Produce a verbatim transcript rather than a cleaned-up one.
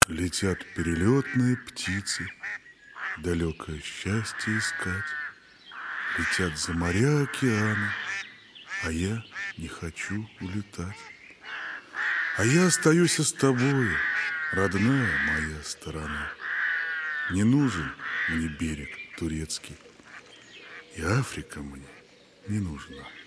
Летят перелетные птицы, далекое счастье искать. Летят за моря, океаны, а я не хочу улетать. А я остаюсь с тобою, родная моя сторона. Не нужен мне берег турецкий, и Африка мне не нужна.